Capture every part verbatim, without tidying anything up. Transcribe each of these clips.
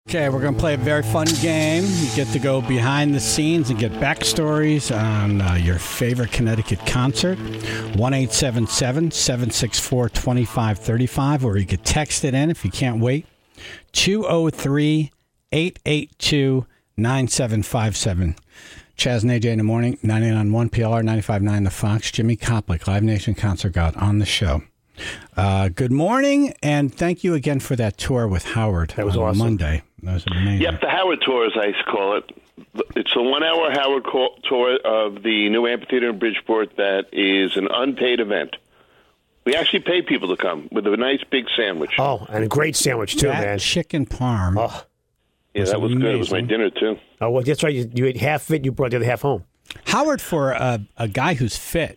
Okay, we're going to play a very fun game. You get to go behind the scenes and get backstories on uh, your favorite Connecticut concert. one eight seven seven, seven six four, two five three five, or you could text it in if you can't wait. two oh three, eight eight two, nine seven five seven. Chaz and A J in the morning, ninety-nine point one P L R, ninety-five point nine The Fox. Jimmy Koplik, Live Nation Concert God on the show. Uh, good morning, and thank you again for that tour with Howard. That was on awesome. Monday. That was amazing. Yep, the Howard Tour, as I call it. It's a one-hour Howard call, tour of the new amphitheater in Bridgeport that is an unpaid event. We actually pay people to come with a nice big sandwich. Oh, and a great sandwich, too, that man. chicken parm. Oh, yeah, was that was amazing. good. It was my dinner, too. oh well, that's right. You, you ate half of it, you brought the other half home. Howard, for a, a guy who's fit,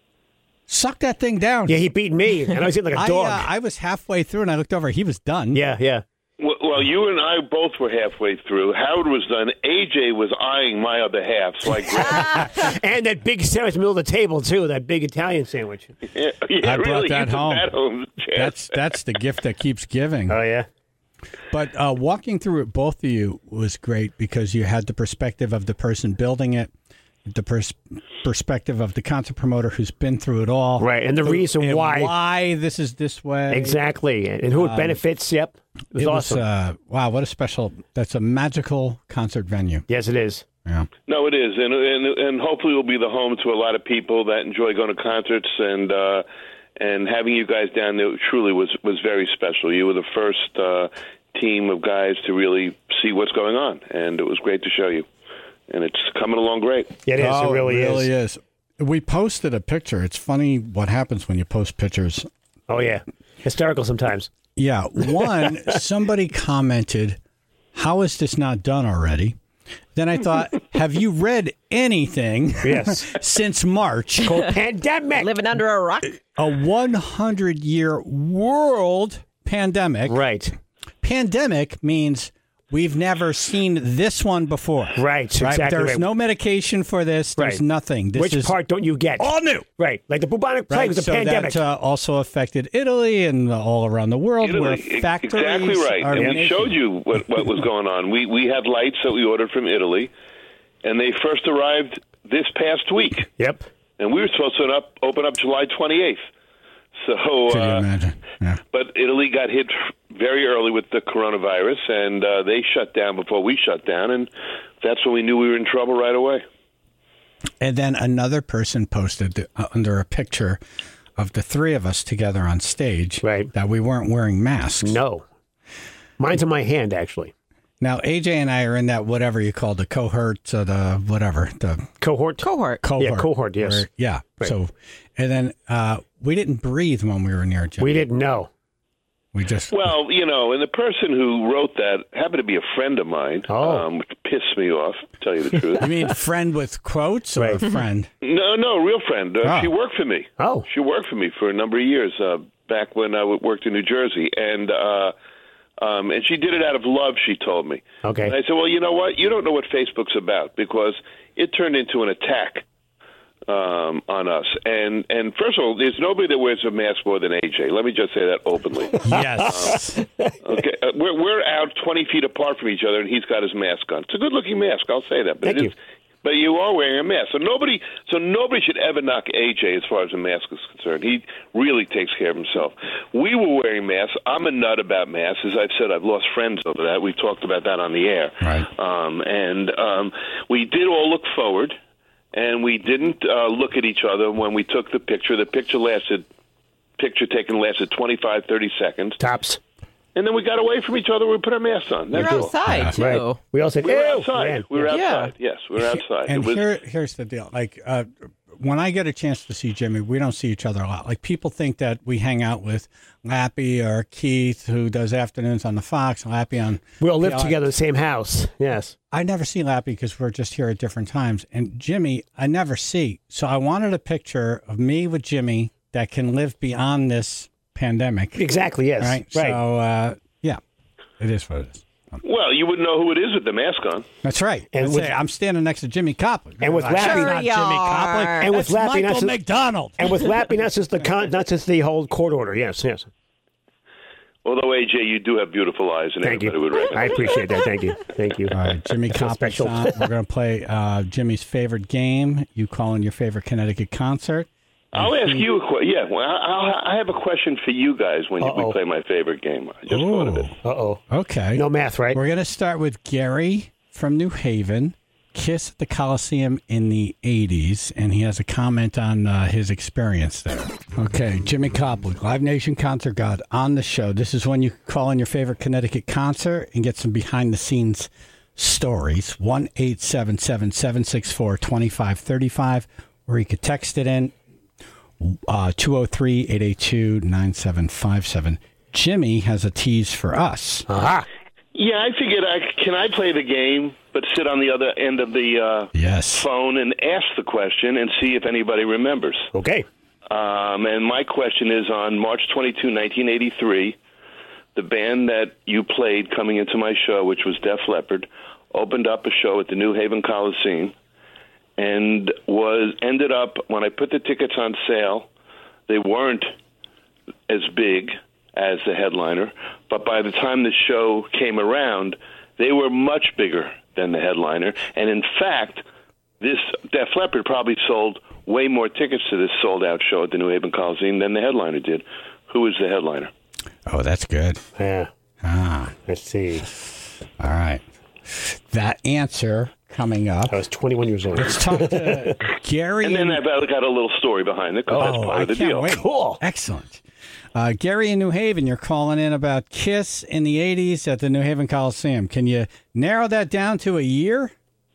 suck that thing down. Yeah, he beat me, and I was eating like a I, dog. uh, I was halfway through, and I looked over. He was done. yeah, yeah. Well, well, you and I both were halfway through. Howard was done. A J was eyeing my other half, so I grabbed And that big sandwich in the middle of the table, too, that big Italian sandwich. it. Yeah, yeah, I brought really, that you took home. That home Chaz. That's that's the gift that keeps giving. Oh, yeah? But uh, walking through it, both of you, was great because you had the perspective of the person building it, the pers- perspective of the concert promoter who's been through it all. Right, and the reason and why. why this is this way. Exactly, and who it benefits, yep. It was It awesome. was, uh, wow, what a special, that's a magical concert venue. yes, it is. Yeah. No, it is, and and and hopefully it'll be the home to a lot of people that enjoy going to concerts, and uh, and having you guys down there truly was was very special. You were the first uh, team of guys to really see what's going on, and it was great to show you. And it's coming along great. Yeah, it is. Oh, it really, really is. is. We posted a picture. It's funny what happens when you post pictures. Oh, yeah. Hysterical sometimes. Yeah. One, somebody commented, how is this not done already? Then I thought, have you read anything Yes. since March? Called pandemic. Living under a rock. A hundred-year world pandemic. Right. Pandemic means we've never seen this one before. Right, exactly There's right. no medication for this. There's Right. nothing. This Which is part don't you get? all new. Right. Like the bubonic plague Right, was a so pandemic. that uh, also affected Italy and all around the world Italy, where e- factories exactly right. are And we making- showed you what, what was going on. We we had lights that we ordered from Italy, and they first arrived this past week. Yep. And we were supposed to up, open up July twenty-eighth. So, Could you uh, imagine? Yeah. but Italy got hit very early with the coronavirus, and uh, they shut down before we shut down, and that's when we knew we were in trouble right away. And then another person posted th- uh, under a picture of the three of us together on stage Right. that we weren't wearing masks. No. Mine's in my hand, actually. Now, A J and I are in that whatever you call the cohort, uh, the whatever, the Cohort. Cohort. cohort. Yeah, cohort, yes. where- yeah. Right. So, and then uh, we didn't breathe when we were near Jim. We didn't know. We just, Well, you know, and the person who wrote that happened to be a friend of mine, Oh. um, which pissed me off, to tell you the truth. you mean friend with quotes or Right. friend? No, no, real friend. Uh, Oh. She worked for me. Oh. She worked for me for a number of years uh, back when I worked in New Jersey, and uh, um, and she did it out of love. She told me. Okay. And I said, well, you know what? You don't know what Facebook's about because it turned into an attack um, on us. And and first of all, there's nobody that wears a mask more than A J. Let me just say that openly. Yes. Okay, uh, we're we're out twenty feet apart from each other, and he's got his mask on. It's a good-looking mask. I'll say that. But Thank it you. is, But you are wearing a mask, so nobody, so nobody should ever knock A J as far as the mask is concerned. He really takes care of himself. We were wearing masks. I'm a nut about masks, as I've said. I've lost friends over that. We've talked about that on the air. Right. Um, and um, we did all look forward, and we didn't uh, look at each other when we took the picture. The picture lasted, picture taken lasted twenty-five, thirty seconds. Tops. And then we got away from each other. We put our masks on. You're That's all. outside, too. Right. We all said, We were ew. outside. Ran. We were Yeah. outside. Yes, we were outside. And It was, here, here's the deal. Like, uh, when I get a chance to see Jimmy, we don't see each other a lot. Like, people think that we hang out with Lappy or Keith, who does afternoons on the Fox, Lappy on... We all live Yeah, I- together in the same house. Yes. I never see Lappy because we're just here at different times. And Jimmy, I never see. So I wanted a picture of me with Jimmy that can live beyond this pandemic. Exactly, yes. Right? Right. So, uh, yeah, it is what it is. well, you wouldn't know who it is with the mask on. That's right. And And with- I'm standing next to Jimmy Copley. And with That's Lappy- not Sure you Jimmy Copley. are. And with That's Lappy, Michael not just- McDonald. And with Lappy, not just the con- not just the whole court order. Yes, yes. Although, A J, you do have beautiful eyes, and Thank everybody you. would recognize I appreciate that. Thank you. Thank you. All right, Jimmy So Copp's special. on. We're going to play uh, Jimmy's favorite game. You call in your favorite Connecticut concert. I'll ask you a question. Yeah, well, I'll, I have a question for you guys when you, we play my favorite game. I just thought of it. Uh-oh. Okay. No math, right? We're going to start with Gary from New Haven. Kiss at the Coliseum in the eighties, and he has a comment on uh, his experience there. Okay, Jimmy Copley, Live Nation Concert God on the show. This is when you call in your favorite Connecticut concert and get some behind-the-scenes stories. one eight seven seven, seven six four, two five three five, or you could text it in uh, two oh three, eight eight two, nine seven five seven. Jimmy has a tease for us. Aha. Yeah, I figured I can I play the game, but sit on the other end of the uh, Yes. phone and ask the question and see if anybody remembers. Okay. Um, and my question is on March twenty-second, nineteen eighty-three, the band that you played coming into my show, which was Def Leppard, opened up a show at the New Haven Coliseum and was ended up, when I put the tickets on sale, they weren't as big as the headliner, but by the time the show came around, they were much bigger than the headliner. And in fact, this Def Leppard probably sold way more tickets to this sold-out show at the New Haven Coliseum than the headliner did. Who is the headliner? Oh, that's good. Yeah. Ah, Let's see. all right. That answer coming up. I was twenty-one years old. Let's talk to Gary. And then I've got a little story behind it, because that's oh, part I of the can't deal. wait. Cool. Excellent. Uh, Gary in New Haven, you're calling in about Kiss in the eighties at the New Haven Coliseum. Can you narrow that down to a year?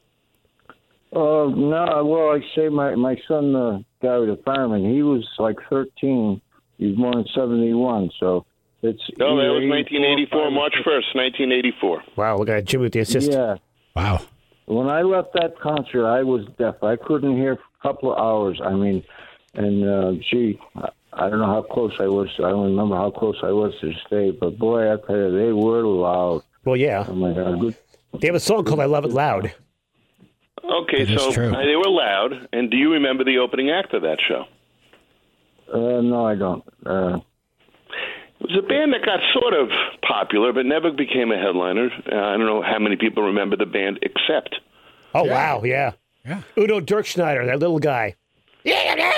Uh, no, well, like I say, my, my son, the guy with the fireman, he was like thirteen. He was born in seventy-one, so it's... No, that either was nineteen eighty-four, March first, nineteen eighty-four. Wow, look at Jimmy with the assist. Yeah. Wow. When I left that concert, I was deaf. I couldn't hear for a couple of hours. I mean, and, uh, gee, I, I don't know how close I was. I don't remember how close I was to the stage, but boy, I tell you, they were loud. Well, yeah. Oh, my God. Good. They have a song called I Love It Loud. Okay, It is so true. uh, they were loud. And do you remember the opening act of that show? Uh, no, I don't. Uh, It was a band that got sort of popular, but never became a headliner. Uh, I don't know how many people remember the band, except Oh, wow, yeah. Yeah. Udo Dirkschneider, that little guy. he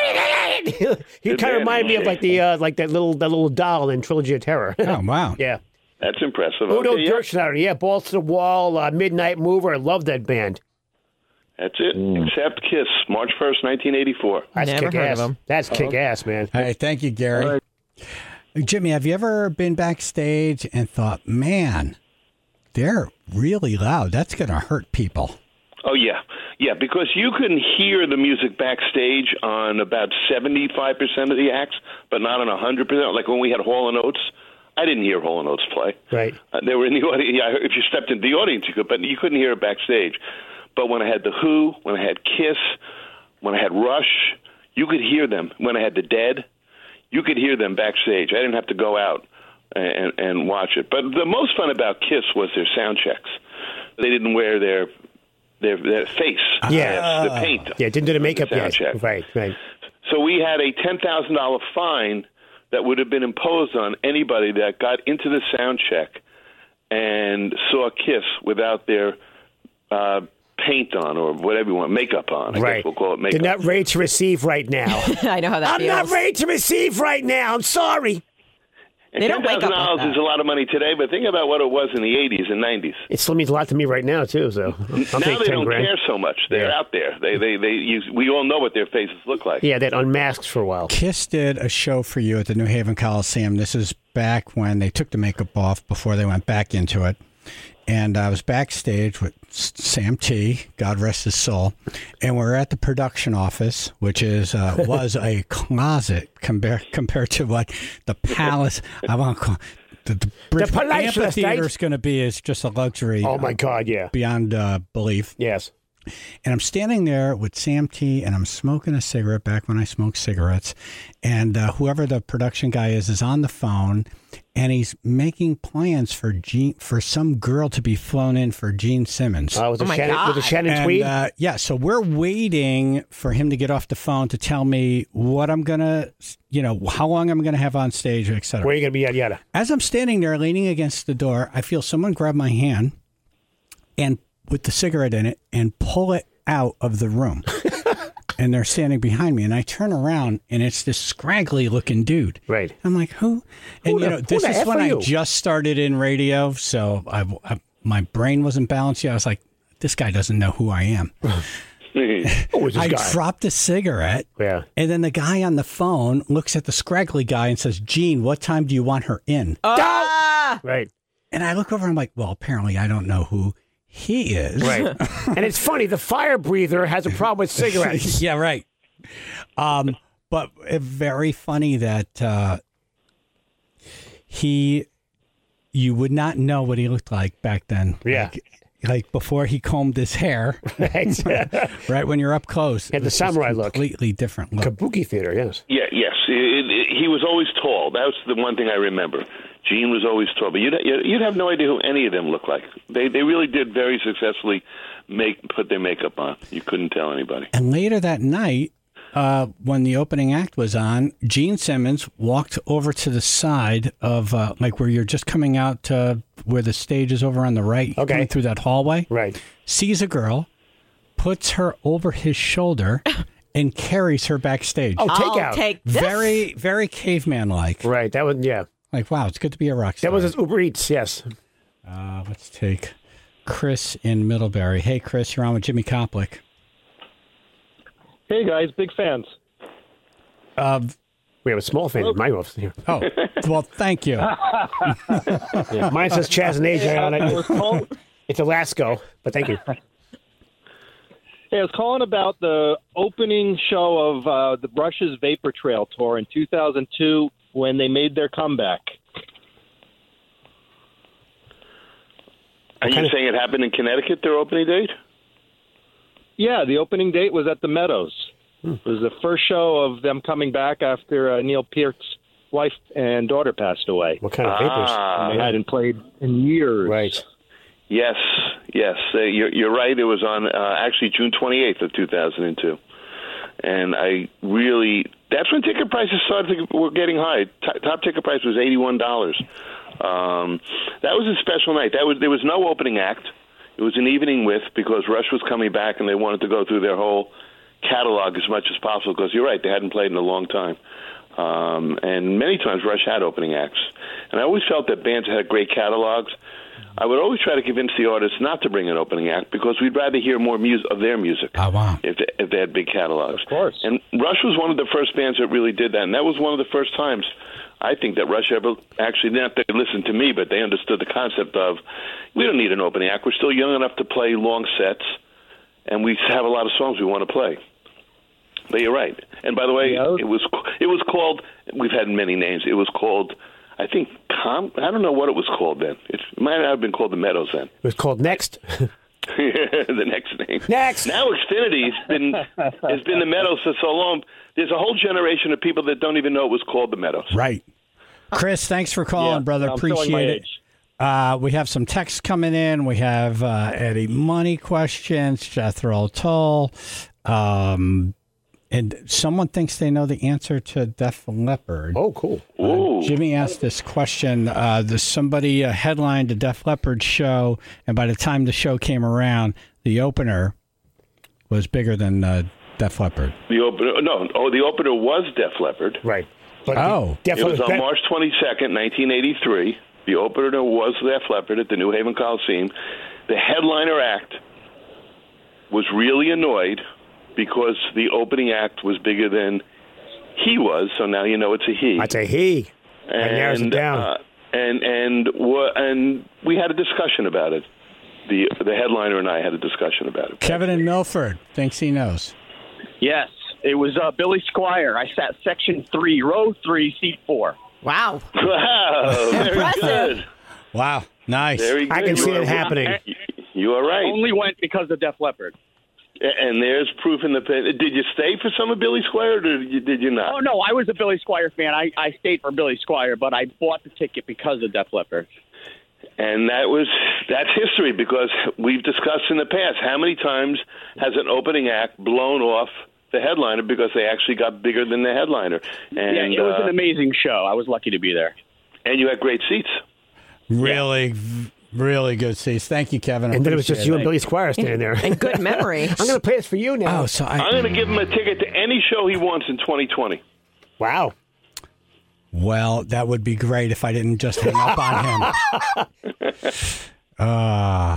Good kind of man. reminded me of like the uh, like that little that little doll in Trilogy of Terror. Oh, wow. Yeah. that's impressive. Udo Okay, yeah, Dirkschneider, yeah, Balls to the Wall, uh, Midnight Mover. I love that band. that's it. Except Kiss, March first, nineteen eighty-four. That's Never kick heard ass. of 'em. That's kick ass, man. Hey, thank you, Gary. All right. Jimmy, have you ever been backstage and thought, man, they're really loud. That's going to hurt people. Oh, yeah. Yeah, because you can hear the music backstage on about seventy-five percent of the acts, but not on one hundred percent. Like when we had Hall and Oates, I didn't hear Hall and Oates play. Right. Uh, they were in the audience. Yeah, if you stepped into the audience, you could, but you couldn't hear it backstage. But when I had The Who, when I had Kiss, when I had Rush, you could hear them. When I had The Dead, you could hear them backstage. I didn't have to go out and, and watch it. But the most fun about Kiss was their sound checks. They didn't wear their their, their face, Yeah. the paint. Yeah, didn't do the makeup sound yet. check. Right, right. So we had a ten thousand dollars fine that would have been imposed on anybody that got into the sound check and saw Kiss without their uh, paint on or whatever you want, makeup on. I right. guess we'll call it makeup. They're not ready to receive right now. I know how that I'm feels. not ready to receive right now. I'm sorry. And They don't ten wake thousand up like dollars that. is a lot of money today, but think about what it was in the eighties and nineties. It still means a lot to me right now, too, so I'll Now take they ten don't grand. care so much. They're Yeah. out there. They, they, they. Use, we all know what their faces look like. Yeah, that unmasked for a while. Kiss did a show for you at the New Haven Coliseum. This is back when they took the makeup off before they went back into it. And I was backstage with Sam T, God rest his soul, and we're at the production office, which is uh, was a closet compared compared to what the Palace. I want to call the, the, Bridge The Palatial Amphitheater Estate. is going to be is just a luxury. Oh, my God, yeah. beyond uh, belief. Yes. And I'm standing there with Sam T, and I'm smoking a cigarette back when I smoked cigarettes. And uh, whoever the production guy is is on the phone, and he's making plans for Gene, for some girl to be flown in for Gene Simmons. Oh, with Oh a my Shannon, God. with a Shannon And, Tweed? uh, yeah, so we're waiting for him to get off the phone to tell me what I'm going to, you know, how long I'm going to have on stage, et cetera. Where are you going to be, yada, yada? As I'm standing there leaning against the door, I feel someone grab my hand and with the cigarette in it and pull it out of the room. And they're standing behind me. And I turn around and it's this scraggly looking dude. Right. I'm like, who? And, Who you the- know, who this the is F when are I you? just started in radio. So I, I, my brain wasn't balanced yet. I was like, this guy doesn't know who I am. Who is this I guy? dropped a cigarette. Yeah. And then the guy on the phone looks at the scraggly guy and says, Gene, what time do you want her in? Ah! Right. And I look over and I'm like, well, apparently I don't know who he is. Right. And it's funny, the fire breather has a problem with cigarettes. Yeah, right. Um, but uh, very funny that uh, he, you would not know what he looked like back then. Yeah. Like, like before he combed his hair, Right. right when you're up close. Had the it was just samurai look. Completely different look. Kabuki theater, yes. Yeah, yes. It, it, he was always tall. That was the one thing I remember. Gene was always tall, but you'd you'd have no idea who any of them looked like. They they really did very successfully make put their makeup on. You couldn't tell anybody. And later that night, uh, when the opening act was on, Gene Simmons walked over to the side of, uh, like where you're just coming out to where the stage is over on the right, Okay. coming through that hallway, Right. sees a girl, puts her over his shoulder, and carries her backstage. Oh, I'll takeout. take this. Very, very caveman-like. Right. That was, yeah. Like, wow, it's good to be a rock star. That was his Uber Eats, yes. Uh, let's take Chris in Middlebury. Hey, Chris, you're on with Jimmy Koplik. Hey guys, big fans. Uh, We have a small fan in my office here. oh, well, thank you. Yeah. Mine says Chaz and A J on I was it. calling, It's Alasco, but thank you. hey, I was calling about the opening show of uh, the Rush's Vapor Trail tour in two thousand two when they made their comeback. Are you kind of- saying it happened in Connecticut, their opening date? Yeah, the opening date was at the Meadows. It was the first show of them coming back after uh, Neil Peart's wife and daughter passed away. What kind of vapors? Ah, They hadn't played in years. Right. yes, yes. Uh, you're, you're right. It was on uh, actually June twenty-eighth of two thousand two. And I really, that's when ticket prices started to, were getting high. T- top ticket price was eighty-one dollars. Um, that was a special night. That was There was no opening act. It was an evening with, because Rush was coming back and they wanted to go through their whole catalog as much as possible, because you're right, they hadn't played in a long time. Um, and many times Rush had opening acts. And I always felt that bands that had great catalogs, I would always try to convince the artists not to bring an opening act, because we'd rather hear more music of their music. Oh, wow. If they, if they had big catalogs. Of course. And Rush was one of the first bands that really did that, and that was one of the first times I think that Rush ever actually, not that they listened to me, but they understood the concept of, we don't need an opening act. We're still young enough to play long sets, and we have a lot of songs we want to play. But you're right. And by the way, Yeah. it was it was called, we've had many names. It was called, I think, Com, I don't know what it was called then. It might not have been called the Meadows then. It was called Next. The next name. Next. Now Xfinity's been has been the Meadows for so long. There's a whole generation of people that don't even know it was called the Meadows. Right. Chris, thanks for calling, Yeah, brother. I'm showing my Appreciate it. age. Uh, we have some texts coming in. We have uh, Eddie Money questions, Jethro Tull. Um, and someone thinks they know the answer to Def Leppard. Oh, cool. Ooh. Jimmy asked this question. Uh, there's somebody uh, headlined a Def Leppard show, and by the time the show came around, the opener was bigger than uh, Def Leppard. The opener, no, oh, the opener was Def Leppard. Right. But Oh. Def It was on Leppard- March twenty-second, nineteen eighty-three. The opener was Def Leppard at the New Haven Coliseum. The headliner act was really annoyed because the opening act was bigger than he was, so now you know it's a he. I'd say he. That narrows it down. Uh, and and wha- and we had a discussion about it. The the headliner and I had a discussion about it. Kevin in Milford thinks he knows. Yes, it was uh, Billy Squire. I sat section three, row three, seat four. Wow. Wow, very Impressive. good. Wow, nice. Very good. I can You see are- it happening. You are right. Only went because of Def Leppard. And there's proof in the pen. Did you stay for some of Billy Squier, or did you, did you not? Oh, no, I was a Billy Squier fan. I, I stayed for Billy Squier, but I bought the ticket because of Def Leppard. And that was that's history, because we've discussed in the past how many times has an opening act blown off the headliner because they actually got bigger than the headliner. And, yeah, it was uh, an amazing show. I was lucky to be there. And you had great seats. Really, v- really good seats. Thank you, Kevin. I And then it was appreciate just you and Billy Squier standing there. And good memory. I'm going to play this for you now. Oh, so I, I'm going to give him a ticket to any show he wants in twenty twenty. Wow. well, that would be great if I didn't just hang up on him. Ah, uh,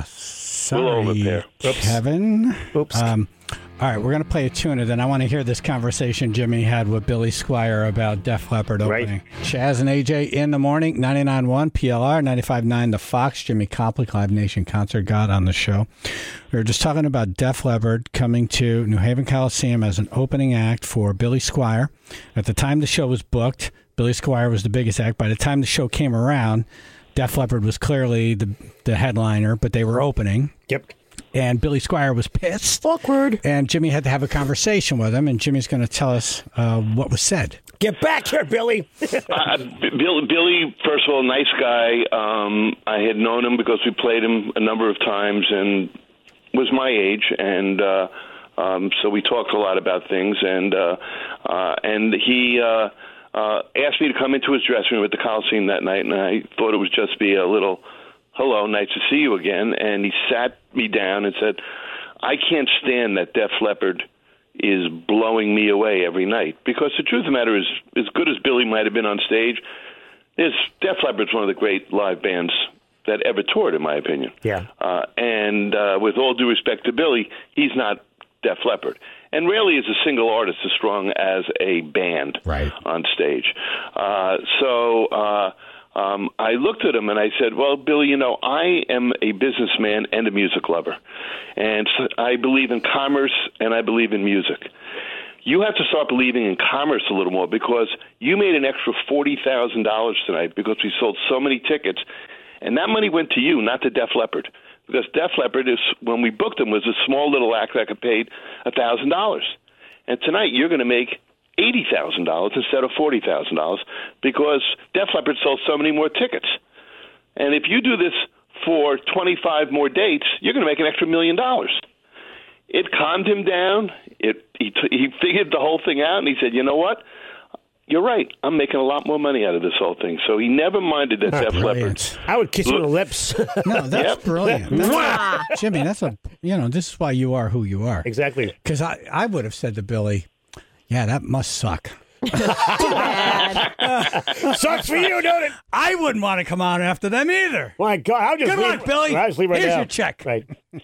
sorry, Kevin. Oops. Um, all right, we're going to play a tune, and then I want to hear this conversation Jimmy had with Billy Squier about Def Leppard opening. Right. Chaz and A J in the morning, ninety-nine point one P L R, ninety-five point nine The Fox, Jimmy Koplik, Live Nation Concert God on the show. We were just talking about Def Leppard coming to New Haven Coliseum as an opening act for Billy Squier. At the time the show was booked, Billy Squier was the biggest act. By the time the show came around, Def Leppard was clearly the, the headliner, but they were opening. Yep. And Billy Squier was pissed. Awkward. And Jimmy had to have a conversation with him, and Jimmy's going to tell us uh, what was said. Get back here, Billy. uh, Billy, Billy, first of all, nice guy. Um, I had known him because we played him a number of times, and was my age, and uh, um, so we talked a lot about things. And uh, uh, and he uh, uh, asked me to come into his dressing room at the Coliseum that night, and I thought it would just be a little, hello, nice to see you again. And he sat me down and said, I can't stand that Def Leppard is blowing me away every night. Because the truth of the matter is, as good as Billy might have been on stage, this Def Leppard's one of the great live bands that ever toured, in my opinion. Yeah. Uh, and uh, with all due respect to Billy, he's not Def Leppard. And rarely is a single artist as strong as a band right. on stage. Uh, so... Uh, Um, I looked at him and I said, well, Billy, you know, I am a businessman and a music lover. And so I believe in commerce and I believe in music. You have to start believing in commerce a little more, because you made an extra forty thousand dollars tonight because we sold so many tickets. And that money went to you, not to Def Leppard. Because Def Leppard, is, when we booked them, was a small little act that could paid one thousand dollars. And tonight you're going to make eighty thousand dollars instead of forty thousand dollars because Def Leppard sold so many more tickets. And if you do this for twenty-five more dates, you're going to make an extra million dollars. It calmed him down. It he, t- he figured the whole thing out, and he said, you know what? You're right. I'm making a lot more money out of this whole thing. So he never minded that Def Leppard. I would kiss you on the lips. No, that's Yep. brilliant. That's, Jimmy, that's a, you know, this is why you are who you are. Exactly. Because I, I would have said to Billy, yeah, that must suck. Sucks for you, don't it? I wouldn't want to come out after them either. My God, I'll just Good leave. luck, Billy. I'll just leave right Here's now. your check. Right.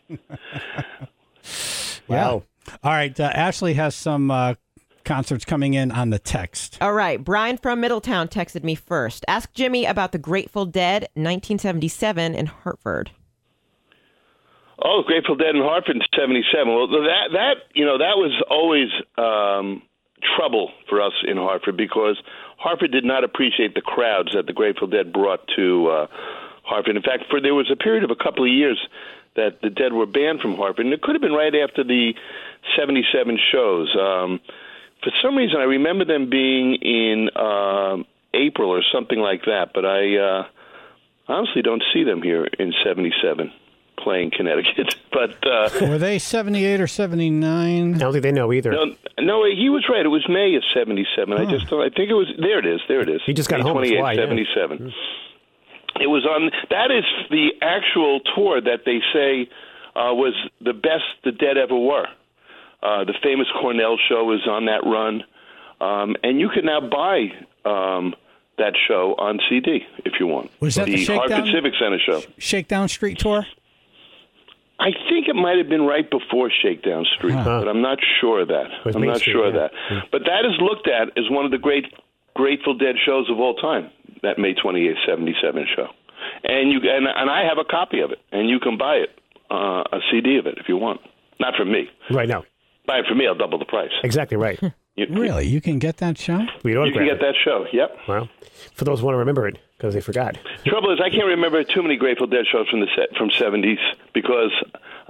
Wow. All right. Uh, Ashley has some uh, concerts coming in on the text. All right. Brian from Middletown texted me first. Ask Jimmy about the Grateful Dead, nineteen seventy-seven in Hartford. Oh, Grateful Dead in Hartford in seventy-seven. Well, that, that you know, that was always um, trouble for us in Hartford, because Hartford did not appreciate the crowds that the Grateful Dead brought to uh, Hartford. In fact, for there was a period of a couple of years that the Dead were banned from Hartford, and it could have been right after the seventy-seven shows. Um, for some reason, I remember them being in uh, April or something like that, but I uh, honestly don't see them here in seventy-seven. Playing Connecticut, but uh, were they seventy-eight or seventy-nine? I don't think they know either. No, no, he was right. It was May of seventy-seven. Huh. I just, I think it was. There it is. There it is. He just got May home. twenty-eighth, Why, yeah. seventy-seven. It was on. That is the actual tour that they say uh, was the best the Dead ever were. Uh, the famous Cornell show is on that run, um, and you can now buy um, that show on C D if you want. Was that the, the Shakedown, Hartford Civic Center show? Shakedown Street tour? I think it might have been right before Shakedown Street, Huh. but I'm not sure of that. Was I'm Main not Street, sure of yeah. that. Yeah. But that is looked at as one of the great Grateful Dead shows of all time, that May twenty-eighth, seventy-seven show. And you and, and I have a copy of it, and you can buy it, uh, a C D of it if you want. Not from me. Right now. Buy it from me, I'll double the price. Exactly right. You, Really? You can get that show? We You can get that show, yep. Well, for those who want to remember it, because they forgot. Trouble is, I can't remember too many Grateful Dead shows from the set, from seventies, because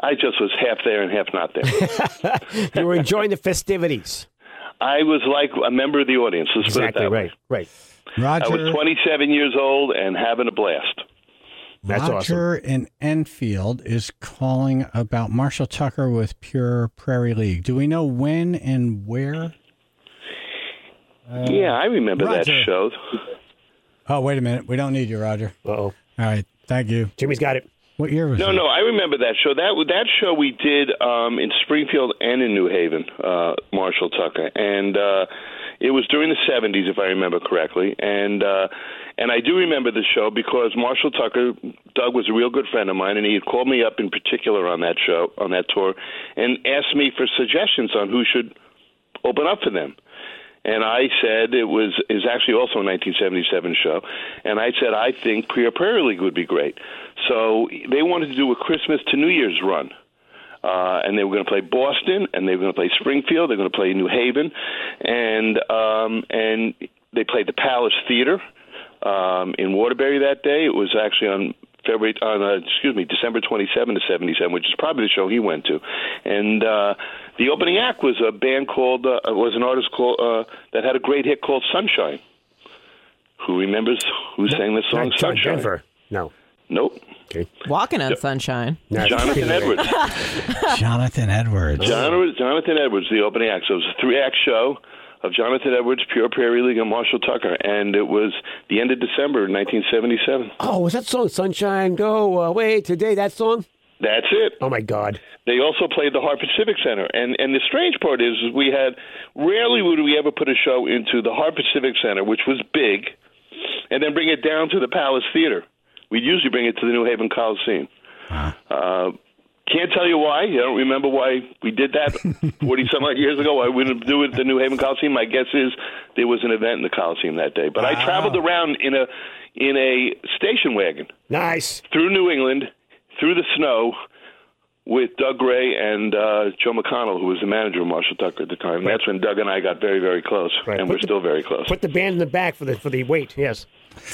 I just was half there and half not there. You were enjoying the festivities. I was like a member of the audience. Let's Exactly, put it that right, way. right. Roger, I was twenty-seven years old and having a blast. That's awesome. Roger in Enfield is calling about Marshall Tucker with Pure Prairie League. Do we know when and where? Uh, yeah, I remember Roger. that show. Oh, wait a minute. We don't need you, Roger. Uh-oh. All right. Thank you. Jimmy's got it. What year was No, it? no, I remember that show. That that show we did um, in Springfield and in New Haven, uh, Marshall Tucker, and uh, it was during the seventies, if I remember correctly. And uh, and I do remember the show because Marshall Tucker, Doug was a real good friend of mine, and he had called me up in particular on that show, on that tour, and asked me for suggestions on who should open up for them. And I said it was is actually also a nineteen seventy-seven show, and I said I think Pure Prairie League would be great. So they wanted to do a Christmas to New Year's run, uh, and they were going to play Boston, and they were going to play Springfield, they were going to play New Haven, and um, and they played the Palace Theater um, in Waterbury that day. It was actually on February, on uh, excuse me, December twenty-seventh to seventy-seven, which is probably the show he went to, and. Uh, The opening act was a band called, uh, was an artist called, uh, that had a great hit called Sunshine. Who remembers who sang the song Not John Sunshine? Denver. No. Nope. Okay. Walking on sunshine. No, Jonathan Edwards. Jonathan Edwards. Jonathan, Jonathan Edwards, the opening act. So it was a three-act show of Jonathan Edwards, Pure Prairie League, and Marshall Tucker. And it was the end of December nineteen seventy-seven. Oh, was that song Sunshine Go Away Today, that song? That's it. Oh, my God. They also played the Hartford Civic Center. And and the strange part is, is we had, rarely would we ever put a show into the Hartford Civic Center, which was big, and then bring it down to the Palace Theater. We'd usually bring it to the New Haven Coliseum. Wow. Uh, can't tell you why. I don't remember why we did that forty-some-odd years ago. Why we didn't do it at the New Haven Coliseum. My guess is there was an event in the Coliseum that day. But Wow. I traveled around in a in a station wagon Nice. through New England, through the snow, with Doug Gray and uh, Joe McConnell, who was the manager of Marshall Tucker at the time. And that's when Doug and I got very, very close, Right. and Put we're the- still very close. Put the band in the back for the for the weight, yes.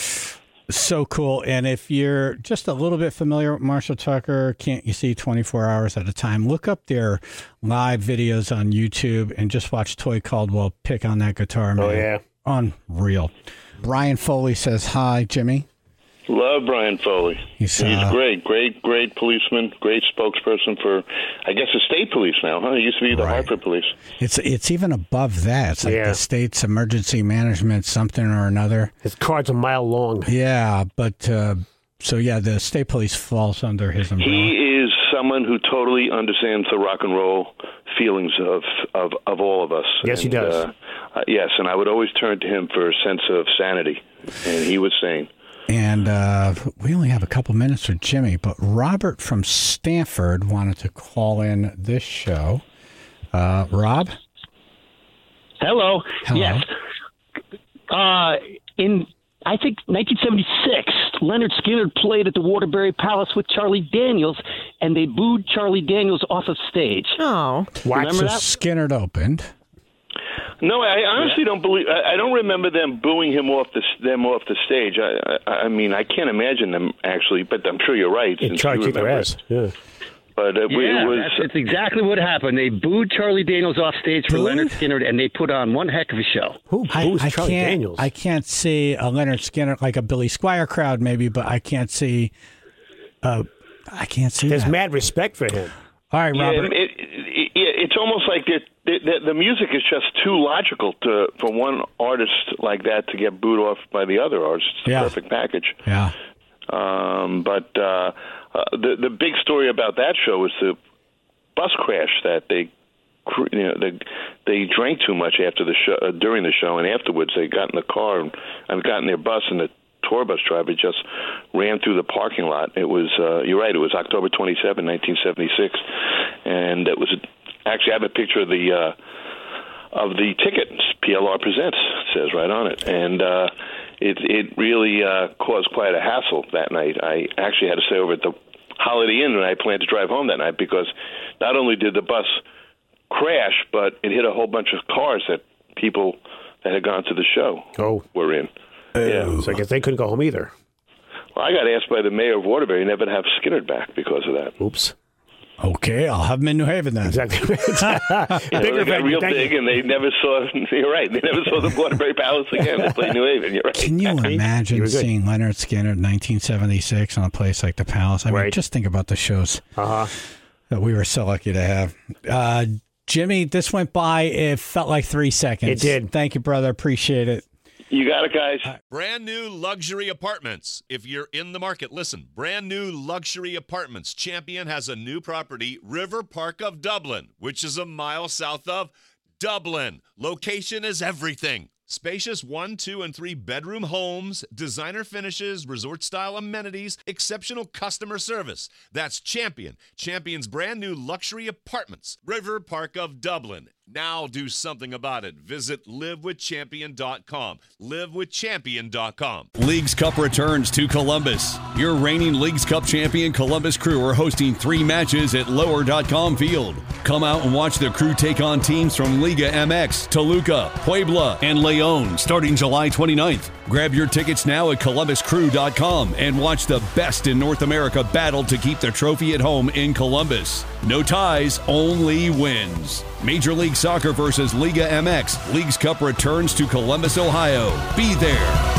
So cool. And if you're just a little bit familiar with Marshall Tucker, Can't You See twenty-four hours at a time, look up their live videos on YouTube and just watch Toy Caldwell pick on that guitar, man. Oh, yeah. Unreal. Brian Foley says, hi, Jimmy. Love Brian Foley. He's, He's uh, great, great, great policeman, great spokesperson for, I guess, the state police now, huh? He used to be the Right. Hartford police. It's it's even above that. It's like Yeah. the state's emergency management something or another. His card's a mile long. Yeah, but uh, so yeah, the state police falls under his umbrella. He is someone who totally understands the rock and roll feelings of of, of all of us. Yes, he And, does. Uh, uh, yes, and I would always turn to him for a sense of sanity, and he was sane. And uh, we only have a couple minutes for Jimmy, but Robert from Stanford wanted to call in this show. Uh, Rob? Hello. Hello. Yes. Uh, in I think nineteen seventy-six, Leonard Skinner played at the Waterbury Palace with Charlie Daniels, and they booed Charlie Daniels off of stage. Oh. Remember so that? Skinner opened. No, I honestly don't believe. I, I don't remember them booing him off the them off the stage. I, I, I mean, I can't imagine them actually, but I'm sure you're right. Yeah, since Charlie you kicked their remember ass. it. Yeah. But uh, Yeah, it was. that's, that's exactly what happened. They booed Charlie Daniels off stage for Booed? Leonard Skinner, and they put on one heck of a show. Who I, who's I Charlie can't, Daniels? I can't see a Leonard Skinner, like a Billy Squire crowd maybe, but I can't see, uh, I can't see There's that. mad respect for him. All right, Yeah, Robert. it, it, it, it's almost like the, the the music is just too logical to for one artist like that to get booed off by the other artist. It's Yeah. a perfect package. yeah. Um, but uh, uh, the the big story about that show was the bus crash that they, cr- you know, they they drank too much after the show, uh, during the show, and afterwards they got in the car and, and got in their bus, and the tour bus driver just ran through the parking lot. It was uh, you're right. It was October twenty-seventh, nineteen seventy-six, and it was actually I have a picture of the. Uh, of the ticket, P L R Presents, it says right on it. And uh, it it really uh, caused quite a hassle that night. I actually had to stay over at the Holiday Inn, and I planned to drive home that night because not only did the bus crash, but it hit a whole bunch of cars that people that had gone to the show Oh. were in. Yeah. So I guess they couldn't go home either. Well, I got asked by the mayor of Waterbury never to have Skinner back because of that. Oops. Okay, I'll have them in New Haven then. Exactly. Yeah, Bigger they got real Thank big, you. and they never saw. You're right. They never saw the Waterbury Palace again. They played New Haven. You're right. Can you You imagine were good. seeing Leonard Skinner in nineteen seventy-six on a place like the Palace? I mean, Right. just think about the shows Uh-huh. that we were so lucky to have. Uh, Jimmy, this went by. It felt like three seconds. It did. Thank you, brother. Appreciate it. You got it, guys. Brand new luxury apartments. If you're in the market, listen. Brand new luxury apartments. Champion has a new property, River Park of Dublin, which is a mile south of Dublin. Location is everything. Spacious one, two, and three bedroom homes, designer finishes, resort-style amenities, exceptional customer service. That's Champion. Champion's brand new luxury apartments, River Park of Dublin. Now do something about it. Visit live with champion dot com. live with champion dot com. Leagues Cup returns to Columbus. Your reigning Leagues Cup champion Columbus Crew are hosting three matches at lower dot com field. Come out and watch the Crew take on teams from Liga M X, Toluca, Puebla, and Leon starting July twenty-ninth. Grab your tickets now at columbus crew dot com and watch the best in North America battle to keep the trophy at home in Columbus. No ties, only wins. Major League Soccer versus Liga M X. Leagues Cup returns to Columbus, Ohio. Be there.